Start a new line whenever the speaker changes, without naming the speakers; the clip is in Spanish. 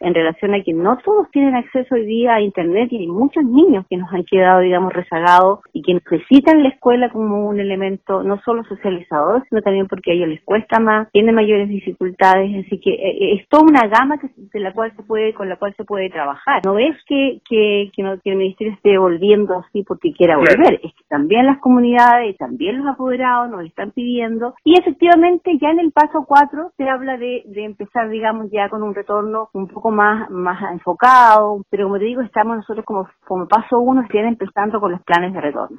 en relación a que no todos tienen acceso hoy día a Internet y hay muchos niños que nos han quedado, digamos, rezagados y que necesitan la escuela como un elemento no solo socializador, sino también porque a ellos les cuesta más, tienen mayores dificultades, así que es toda una gama con la cual se puede trabajar. No es que el Ministerio esté volviendo así porque quiera volver, es que también las comunidades, también los apoderados nos están pidiendo y efectivamente ya en el paso 4 se habla de empezar, digamos, ya con un retorno un poco más enfocado, pero como te digo, estamos nosotros como paso 1 empezando con los planes de retorno.